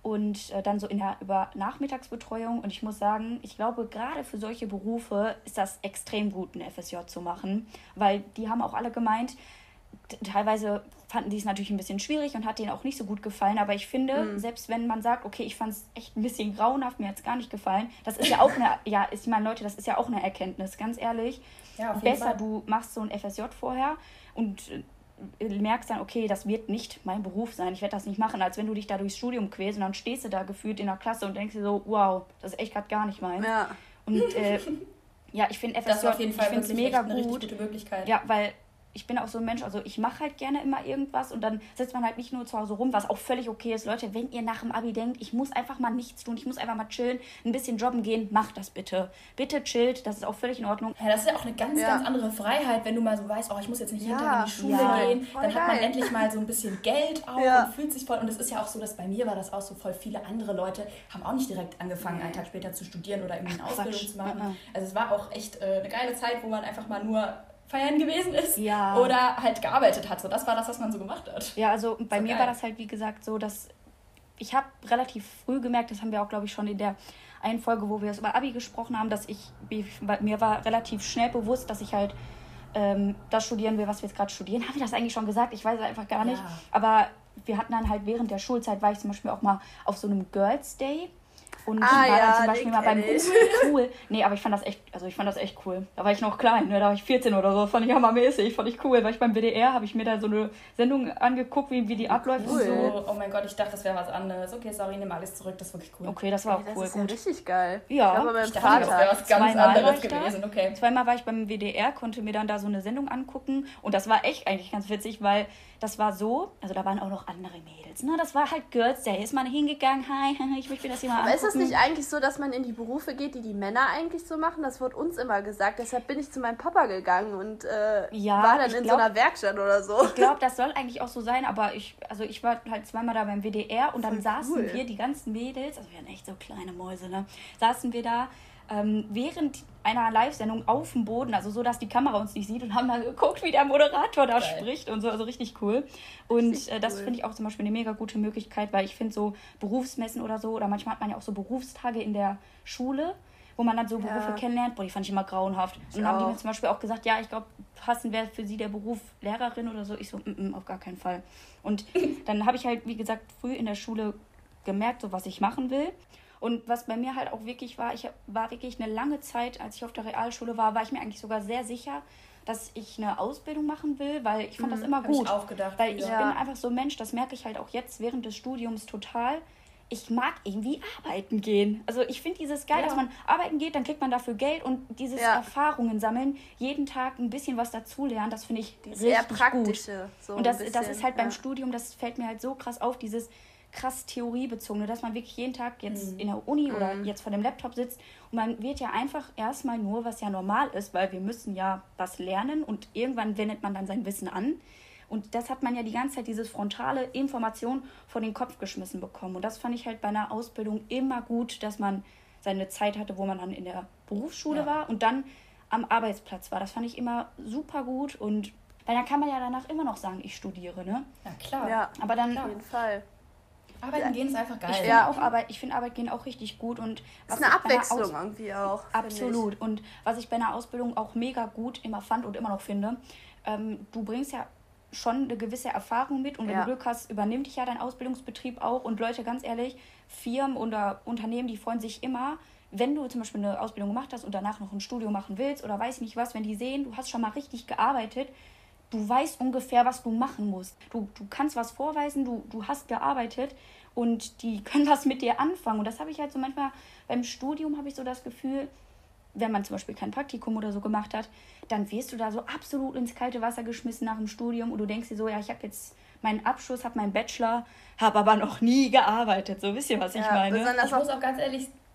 und äh, dann so in der über Nachmittagsbetreuung. Und ich muss sagen, ich glaube, gerade für solche Berufe ist das extrem gut, ein F S J zu machen, weil die haben auch alle gemeint, t- teilweise fanden die es natürlich ein bisschen schwierig und hat denen auch nicht so gut gefallen, aber ich finde, Mhm. selbst wenn man sagt, okay, ich fand es echt ein bisschen grauenhaft, mir hat es gar nicht gefallen, das ist ja auch eine, ja, ist, ich meine, Leute, das ist ja auch eine Erkenntnis, ganz ehrlich. Ja, auf jeden Besser, Fall. du machst so ein F S J vorher und äh, merkst dann, okay, das wird nicht mein Beruf sein, ich werde das nicht machen, als wenn du dich da durchs Studium quälst und dann stehst du da gefühlt in der Klasse und denkst dir so, wow, das ist echt gerade gar nicht meins. Ja. Und äh, ja, ich finde F Das S ist auf J, jeden ich Fall finde es wirklich mega echt eine richtig gut. gute Möglichkeit. Ja, weil ich bin auch so ein Mensch, also ich mache halt gerne immer irgendwas und dann sitzt man halt nicht nur zu Hause rum, was auch völlig okay ist. Leute, wenn ihr nach dem Abi denkt, ich muss einfach mal nichts tun, ich muss einfach mal chillen, ein bisschen jobben gehen, macht das bitte. Bitte chillt, das ist auch völlig in Ordnung. Ja, das ist ja auch eine ganz, Ja. ganz andere Freiheit, wenn du mal so weißt, oh, ich muss jetzt nicht jeden Ja, Tag in die Schule ja, gehen. voll Dann hat man geil. endlich mal so ein bisschen Geld auch Ja. und fühlt sich voll. Und es ist ja auch so, dass bei mir war das auch so voll. Viele andere Leute haben auch nicht direkt angefangen, einen Tag später zu studieren oder irgendwie eine Ach, Ausbildung Quatsch. zu machen. Mhm. Also es war auch echt äh, eine geile Zeit, wo man einfach mal nur feiern gewesen ist Ja. oder halt gearbeitet hat. So, das war das, was man so gemacht hat. Ja, also bei So mir geil. war das halt, wie gesagt, so, dass ich habe relativ früh gemerkt, das haben wir auch, glaube ich, schon in der einen Folge, wo wir es über Abi gesprochen haben, dass ich, mir war relativ schnell bewusst, dass ich halt ähm, das studieren will, was wir jetzt gerade studieren. Haben wir das eigentlich schon gesagt? Ich weiß es einfach gar nicht. Ja. Aber wir hatten dann halt während der Schulzeit, war ich zum Beispiel auch mal auf so einem Girls Day. Und Ah, war ja, dann zum den Beispiel mal beim kenn ich. Cool. Nee, aber ich fand das echt, also ich fand das echt cool. Da war ich noch klein, ne? Da war ich vierzehn oder so. Fand ich hammermäßig, fand ich cool. Weil ich beim W D R habe ich mir da so eine Sendung angeguckt, wie, wie die abläuft cool. und so. So, oh mein Gott, ich dachte, das wäre was anderes. Okay, sorry, nehme alles zurück, das ist wirklich cool. Okay, das war auch Das cool. ist ja Gut. richtig geil. Ja. Ich war bei meinem Ich dachte, das wäre Vater. was ganz Zweimal war anderes ich da. gewesen, okay. Zweimal war ich beim W D R, konnte mir dann da so eine Sendung angucken und das war echt eigentlich ganz witzig, weil das war so, also da waren auch noch andere Mädels, ne? Das war halt Girls Day, ist man hingegangen, hi, ich möchte mir das hier mal Aber angucken. ist es nicht eigentlich so, dass man in die Berufe geht, die die Männer eigentlich so machen? Das wurde uns immer gesagt. Deshalb bin ich zu meinem Papa gegangen und äh, Ja, war dann ich in glaub- so einer Werkstatt oder so. Ich glaube, das soll eigentlich auch so sein, aber ich, also ich war halt zweimal da beim W D R und dann Voll saßen cool. wir, die ganzen Mädels, also wir waren echt so kleine Mäuse, ne? Saßen wir da ähm, während einer Live-Sendung auf dem Boden, also so, dass die Kamera uns nicht sieht und haben dann geguckt, wie der Moderator da Geil. spricht und so, also richtig cool. Und Richtig äh, das cool. finde ich auch zum Beispiel eine mega gute Möglichkeit, weil ich finde so Berufsmessen oder so, oder manchmal hat man ja auch so Berufstage in der Schule, wo man dann so Berufe Ja. kennenlernt. Boah, die fand ich immer grauenhaft. Und dann haben die auch. mir zum Beispiel auch gesagt, ja, ich glaube, passend wäre für sie der Beruf Lehrerin oder so. Ich so, mm, mm, auf gar keinen Fall. Und dann habe ich halt, wie gesagt, früh in der Schule gemerkt, so was ich machen will. Und was bei mir halt auch wirklich war, ich war wirklich eine lange Zeit, als ich auf der Realschule war, war ich mir eigentlich sogar sehr sicher, dass ich eine Ausbildung machen will, weil ich fand das immer Hab ich gut. auch gedacht, Weil ich ja. bin einfach so ein Mensch, das merke ich halt auch jetzt während des Studiums total. Ich mag irgendwie arbeiten gehen. Also ich finde dieses geil, Ja. dass man arbeiten geht, dann kriegt man dafür Geld und dieses Ja. Erfahrungen sammeln, jeden Tag ein bisschen was dazulernen, das finde ich Das ist richtig eher gut. praktische. So Und das, ein das bisschen, ist halt beim ja. Studium, das fällt mir halt so krass auf, dieses krass theoriebezogene, dass man wirklich jeden Tag jetzt Mhm. in der Uni oder Mhm. jetzt vor dem Laptop sitzt und man wird ja einfach erstmal nur, was ja normal ist, weil wir müssen ja was lernen und irgendwann wendet man dann sein Wissen an. Und das hat man ja die ganze Zeit, dieses frontale Information vor den Kopf geschmissen bekommen. Und das fand ich halt bei einer Ausbildung immer gut, dass man seine Zeit hatte, wo man dann in der Berufsschule Ja. war und dann am Arbeitsplatz war. Das fand ich immer super gut und weil dann kann man ja danach immer noch sagen, ich studiere, ne? Ja, klar. Ja, Aber dann, auf jeden Fall. Arbeiten gehen ist einfach geil. ich finde Ja. auch Arbeit, ich finde Arbeit gehen auch richtig gut und Das was ist eine ich bei einer Aus- Abwechslung irgendwie auch. finde Absolut. Und was ich bei einer Ausbildung auch mega gut immer fand und immer noch finde, ähm, du bringst ja schon eine gewisse Erfahrung mit und wenn Ja. du Glück hast, übernimmt dich ja dein Ausbildungsbetrieb auch. Und Leute, ganz ehrlich, Firmen oder Unternehmen, die freuen sich immer, wenn du zum Beispiel eine Ausbildung gemacht hast und danach noch ein Studium machen willst oder weiß nicht was, wenn die sehen, du hast schon mal richtig gearbeitet, du weißt ungefähr, was du machen musst. Du, du kannst was vorweisen, du, du hast gearbeitet und die können was mit dir anfangen. Und das habe ich halt so manchmal beim Studium, habe ich so das Gefühl, wenn man zum Beispiel kein Praktikum oder so gemacht hat, dann wirst du da so absolut ins kalte Wasser geschmissen nach dem Studium und du denkst dir so, ja, ich habe jetzt meinen Abschluss, habe meinen Bachelor, habe aber noch nie gearbeitet. So, wisst ihr, was ich Ja, meine? besonders Ich auch muss auch ganz ehrlich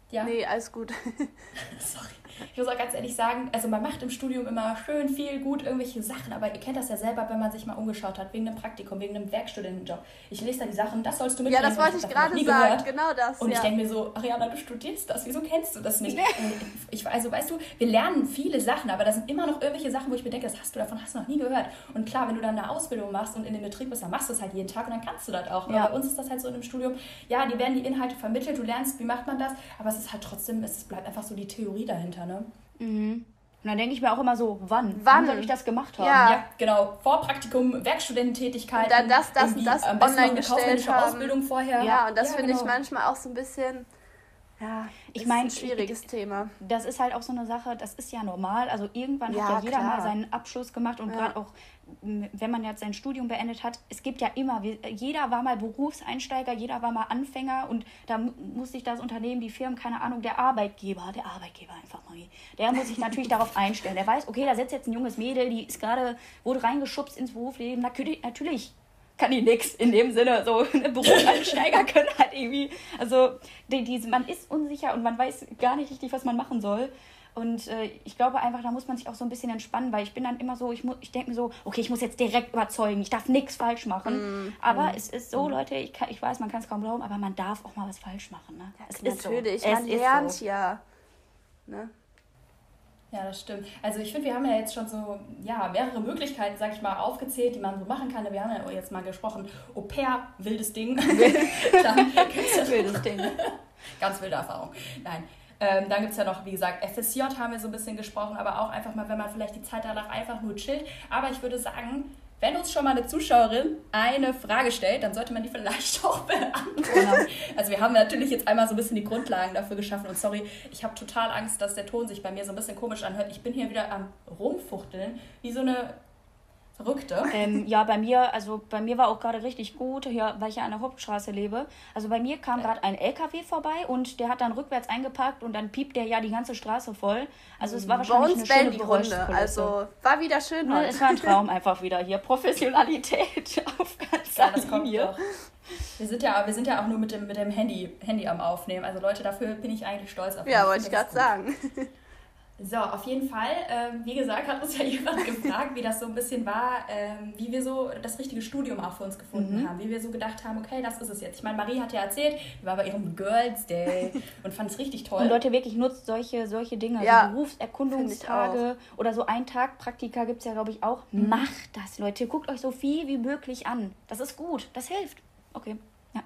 Ja. Nee, alles gut. Sorry. Ich muss auch ganz ehrlich sagen, also man macht im Studium immer schön viel gut irgendwelche Sachen, aber ihr kennt das ja selber, wenn man sich mal umgeschaut hat, wegen einem Praktikum, wegen einem Werkstudentenjob. Ich lese da die Sachen, das sollst du mitnehmen. Ja, das wollte ich gerade sagen, gehört. Genau das. Und ja. ich denke mir so, Ariana, du studierst das, wieso kennst du das nicht? ich, also weißt du, wir lernen viele Sachen, aber da sind immer noch irgendwelche Sachen, wo ich mir denke, das hast du, davon hast du noch nie gehört. Und klar, wenn du dann eine Ausbildung machst und in den Betrieb bist, dann machst du es halt jeden Tag und dann kannst du das auch. Ja. Bei uns ist das halt so in einem Studium, ja, die werden die Inhalte vermittelt, du lernst, wie macht man das, aber es ist halt trotzdem, es bleibt einfach so die Theorie dahinter, ne? Mhm. Und dann denke ich mir auch immer so, wann? Wann, wann soll ich das gemacht haben? Ja, ja genau. Vorpraktikum, Werkstudententätigkeit. Und dann das, das und das am besten online noch eine gestellt haben. Ausbildung vorher. Ja, und das ja, finde genau. ich manchmal auch so ein bisschen, ja, ich meine, ein schwieriges ich, Thema. Das ist halt auch so eine Sache, das ist ja normal. Also irgendwann ja, hat ja jeder klar. mal seinen Abschluss gemacht und ja. gerade auch, wenn man jetzt sein Studium beendet hat, es gibt ja immer, jeder war mal Berufseinsteiger, jeder war mal Anfänger und da muss sich das Unternehmen, die Firmen, keine Ahnung, der Arbeitgeber, der Arbeitgeber einfach mal, der muss sich natürlich darauf einstellen. Der weiß, okay, da sitzt jetzt ein junges Mädel, die ist gerade, wurde reingeschubst ins Berufsleben, natürlich, natürlich kann die nix in dem Sinne, so Berufseinsteiger können halt irgendwie, also die, die, man ist unsicher und man weiß gar nicht richtig, was man machen soll. Und äh, ich glaube einfach, da muss man sich auch so ein bisschen entspannen, weil ich bin dann immer so, ich, mu- ich denke mir so, okay, ich muss jetzt direkt überzeugen, ich darf nichts falsch machen. Mm, aber mm, es ist so, mm. Leute, ich, kann, ich weiß, man kann es kaum glauben, aber man darf auch mal was falsch machen. Ne? Ja, es natürlich, ist so. man es lernt so. ja. Ne? Ja, das stimmt. Also ich finde, wir haben ja jetzt schon so ja, mehrere Möglichkeiten, sag ich mal, aufgezählt, die man so machen kann. Wir haben ja jetzt mal gesprochen, Au-pair, wildes Ding. Dann gibt's ja wildes Ding. Ganz wilde Erfahrung. Nein. Ähm, dann gibt es ja noch, wie gesagt, F S J haben wir so ein bisschen gesprochen, aber auch einfach mal, wenn man vielleicht die Zeit danach einfach nur chillt. Aber ich würde sagen, wenn uns schon mal eine Zuschauerin eine Frage stellt, dann sollte man die vielleicht auch beantworten. Also wir haben natürlich jetzt einmal so ein bisschen die Grundlagen dafür geschaffen. Und sorry, ich habe total Angst, dass der Ton sich bei mir so ein bisschen komisch anhört. Ich bin hier wieder am Rumfuchteln, wie so eine Verrückte. Ähm, ja, bei mir, also bei mir war auch gerade richtig gut, hier, weil ich ja an der Hauptstraße lebe. Also bei mir kam gerade ein L K W vorbei und der hat dann rückwärts eingeparkt und dann piept der ja die ganze Straße voll. Also es war wahrscheinlich eine schöne die Runde. Also war wieder schön heute. Es war ein Traum einfach wieder hier. Professionalität auf ganzer ja, das kommt Linie. Doch. Wir sind ja, wir sind ja auch nur mit dem, mit dem Handy, Handy am Aufnehmen. Also Leute, dafür bin ich eigentlich stolz auf mich. Ja, wollte ich gerade sagen. So, auf jeden Fall, ähm, wie gesagt, hat uns ja jemand gefragt, wie das so ein bisschen war, ähm, wie wir so das richtige Studium auch für uns gefunden mhm. haben, wie wir so gedacht haben, okay, das ist es jetzt. Ich meine, Marie hat ja erzählt, die war bei ihrem Girls Day und fand es richtig toll. Und Leute, wirklich nutzt solche, solche Dinge, ja, so Berufserkundungstage oder so ein Tag Praktika gibt es ja, glaube ich, auch. Mhm. Macht das, Leute, guckt euch so viel wie möglich an. Das ist gut, das hilft. Okay, ja.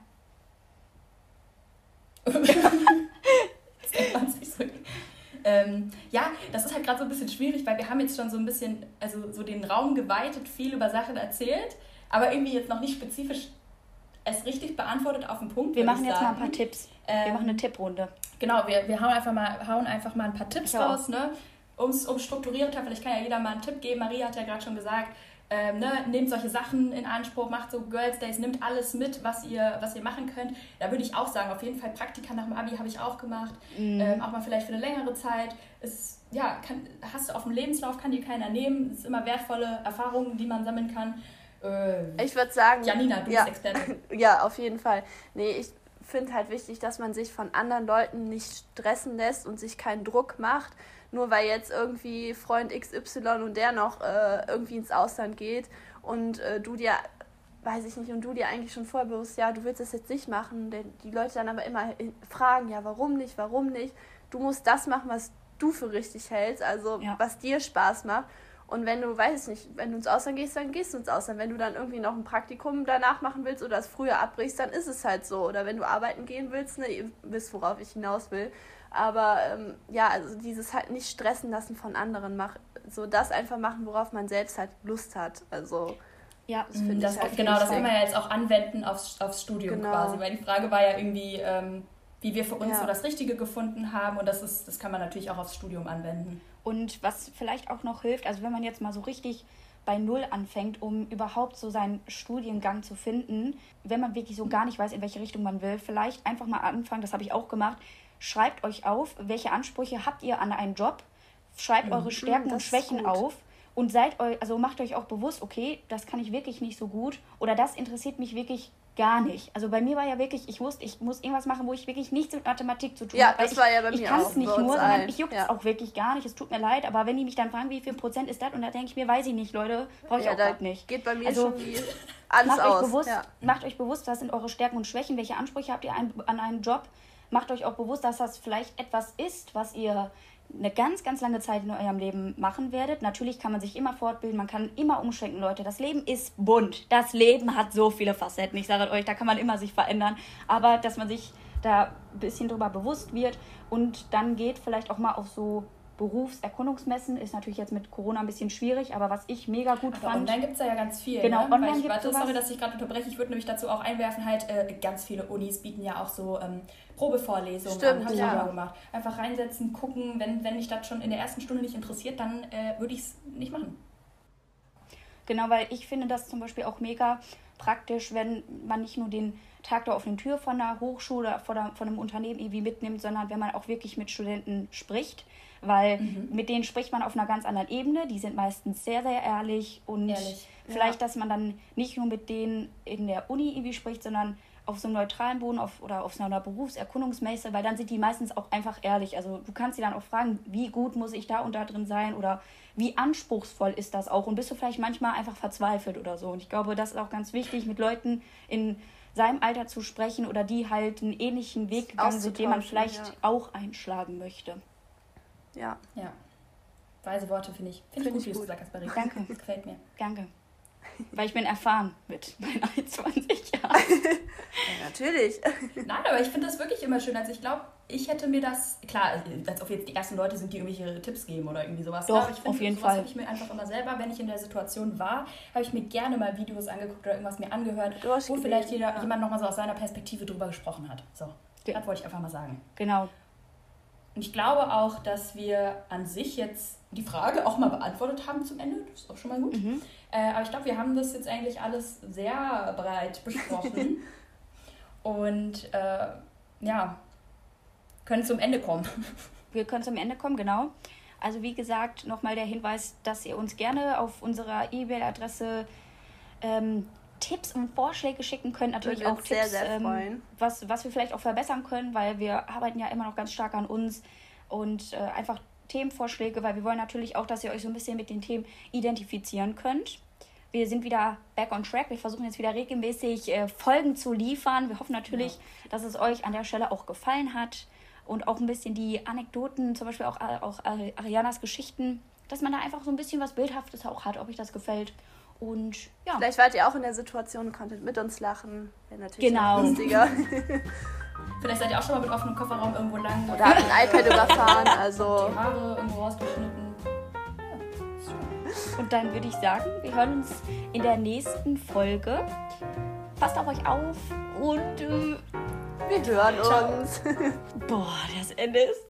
Das denkt man sich so. Ähm, ja, das ist halt gerade so ein bisschen schwierig, weil wir haben jetzt schon so ein bisschen, also so den Raum geweitet, viel über Sachen erzählt, aber irgendwie jetzt noch nicht spezifisch es richtig beantwortet auf den Punkt. Wir machen jetzt sagen. mal ein paar Tipps. Ähm, wir machen eine Tipprunde. Genau, wir, wir hauen, einfach mal, hauen einfach mal ein paar Tipps raus, ne? Um es strukturierter, vielleicht kann ja jeder mal einen Tipp geben. Maria hat ja gerade schon gesagt, Ähm, ne, nehmt solche Sachen in Anspruch, macht so Girls Days, nehmt alles mit, was ihr, was ihr machen könnt. Da würde ich auch sagen, auf jeden Fall Praktika nach dem Abi habe ich auch gemacht. Mhm. Ähm, auch mal vielleicht für eine längere Zeit. Es, ja, kann, hast du auf dem Lebenslauf, kann dir keiner nehmen. Es ist immer wertvolle Erfahrungen, die man sammeln kann. Äh, ich würde sagen... Janina, du ja, bist Expertin. Ja, auf jeden Fall. Nee, ich finde halt wichtig, dass man sich von anderen Leuten nicht stressen lässt und sich keinen Druck macht. Nur weil jetzt irgendwie Freund X Y und der noch äh, irgendwie ins Ausland geht und äh, du dir, weiß ich nicht, und du dir eigentlich schon vorher bewusst, ja, du willst das jetzt nicht machen, denn die Leute dann aber immer fragen, ja, warum nicht, warum nicht? Du musst das machen, was du für richtig hältst, also ja. was dir Spaß macht. Und wenn du, weiß ich nicht, wenn du ins Ausland gehst, dann gehst du ins Ausland. Wenn du dann irgendwie noch ein Praktikum danach machen willst oder es früher abbrichst, dann ist es halt so. Oder wenn du arbeiten gehen willst, ne, ihr wisst, worauf ich hinaus will. Aber ähm, ja, also dieses halt nicht stressen lassen von anderen, mach, so das einfach machen, worauf man selbst halt Lust hat. Also ja, das finde ich halt genau, das kann man ja jetzt auch anwenden aufs, aufs Studium genau. quasi, weil die Frage war ja irgendwie, ähm, wie wir für uns ja. so das Richtige gefunden haben und das ist, das kann man natürlich auch aufs Studium anwenden. Und was vielleicht auch noch hilft, also wenn man jetzt mal so richtig bei Null anfängt, um überhaupt so seinen Studiengang zu finden, wenn man wirklich so gar nicht weiß, in welche Richtung man will, vielleicht einfach mal anfangen, das habe ich auch gemacht, schreibt euch auf, welche Ansprüche habt ihr an einen Job, schreibt eure Stärken und Schwächen auf und seid euch, also macht euch auch bewusst, okay, das kann ich wirklich nicht so gut oder das interessiert mich wirklich gar nicht. Also bei mir war ja wirklich, ich wusste, ich muss irgendwas machen, wo ich wirklich nichts mit Mathematik zu tun Ja, habe. das ich, war ja bei mir Ich kann auch es nicht bei uns nur, sondern allen. ich juckt es Ja. auch wirklich gar nicht. Es tut mir leid, aber wenn die mich dann fragen, wie viel Prozent ist das, und da denke ich mir, weiß ich nicht, Leute, brauche ich Ja, auch da gerade nicht. geht bei mir Also, schon wie alles Macht aus. euch, bewusst, Ja. macht euch bewusst, was sind eure Stärken und Schwächen, welche Ansprüche habt ihr ein, an einen Job. Macht euch auch bewusst, dass das vielleicht etwas ist, was ihr eine ganz, ganz lange Zeit in eurem Leben machen werdet. Natürlich kann man sich immer fortbilden, man kann immer umschwenken, Leute. Das Leben ist bunt. Das Leben hat so viele Facetten. Ich sage euch, da kann man immer sich verändern. Aber dass man sich da ein bisschen drüber bewusst wird und dann geht vielleicht auch mal auf so Berufserkundungsmessen, ist natürlich jetzt mit Corona ein bisschen schwierig, aber was ich mega gut aber fand. online gibt es da ja ganz viel. Genau, ne? online Weil ich, gibt's warte, sowas. sorry, dass ich gerade unterbreche. Ich würde nämlich dazu auch einwerfen, halt äh, ganz viele Unis bieten ja auch so ähm, Probevorlesungen Stimmt, an. Hab ich ja. auch mal gemacht. Einfach reinsetzen, gucken. Wenn, wenn mich das schon in der ersten Stunde nicht interessiert, dann äh, würde ich es nicht machen. Genau, weil ich finde das zum Beispiel auch mega praktisch, wenn man nicht nur den Tag der offenen Tür von der Hochschule oder von, der, von einem Unternehmen irgendwie mitnimmt, sondern wenn man auch wirklich mit Studenten spricht, weil Mhm. mit denen spricht man auf einer ganz anderen Ebene, die sind meistens sehr, sehr ehrlich und Ehrlich, vielleicht, dass man dann nicht nur mit denen in der Uni irgendwie spricht, sondern auf so einem neutralen Boden auf, oder auf so einer Berufserkundungsmesse, weil dann sind die meistens auch einfach ehrlich. Also du kannst sie dann auch fragen, wie gut muss ich da und da drin sein oder wie anspruchsvoll ist das auch und bist du vielleicht manchmal einfach verzweifelt oder so. Und ich glaube, das ist auch ganz wichtig, mit Leuten in seinem Alter zu sprechen oder die halt einen ähnlichen Weg gegangen sind, den man Auszutauschen, vielleicht ja. auch einschlagen möchte. Ja. Ja. Weise Worte finde ich. Finde Find ich ich gut, wie du gut. gesagt hast, Marie. Danke. Das gefällt mir. Danke. Weil ich bin erfahren mit meinen einundzwanzig Jahren. Ja, natürlich. Nein, aber ich finde das wirklich immer schön. Also ich glaube, ich hätte mir das, klar, als ob jetzt die ersten Leute sind, die irgendwelche Tipps geben oder irgendwie sowas. Doch, aber ich finde, auf jeden sowas Fall. habe ich mir einfach immer selber, wenn ich in der Situation war, habe ich mir gerne mal Videos angeguckt oder irgendwas mir angehört, wo Durchgelesen, vielleicht jeder, ja. jemand nochmal so aus seiner Perspektive drüber gesprochen hat. So, Ja. das wollte ich einfach mal sagen. Genau. Und ich glaube auch, dass wir an sich jetzt die Frage auch mal beantwortet haben zum Ende. Das ist auch schon mal gut. Mhm. Äh, aber ich glaube, wir haben das jetzt eigentlich alles sehr breit besprochen. Und äh, ja, können zum Ende kommen. Wir können zum Ende kommen, genau. Also wie gesagt, nochmal der Hinweis, dass ihr uns gerne auf unserer E-Mail-Adresse ähm, Tipps und Vorschläge schicken könnt. Natürlich Würden wir auch uns Tipps, sehr, sehr ähm, freuen. was, was wir vielleicht auch verbessern können, weil wir arbeiten ja immer noch ganz stark an uns und äh, einfach Themenvorschläge, weil wir wollen natürlich auch, dass ihr euch so ein bisschen mit den Themen identifizieren könnt. Wir sind wieder back on track. Wir versuchen jetzt wieder regelmäßig äh, Folgen zu liefern. Wir hoffen natürlich, ja. dass es euch an der Stelle auch gefallen hat und auch ein bisschen die Anekdoten, zum Beispiel auch, auch Arianas Geschichten, dass man da einfach so ein bisschen was Bildhaftes auch hat, ob euch das gefällt. Und ja. Vielleicht wart ihr auch in der Situation, konntet mit uns lachen. Wäre natürlich Genau. noch lustiger. Vielleicht seid ihr auch schon mal mit offenem Kofferraum irgendwo lang. Oder habt ein iPad überfahren. Also Die Haare irgendwo rausgeschnitten. Ja, ist schön. Und dann würde ich sagen, wir hören uns in der nächsten Folge. Passt auf euch auf und äh, wir hören Ciao. uns. boah, das Ende ist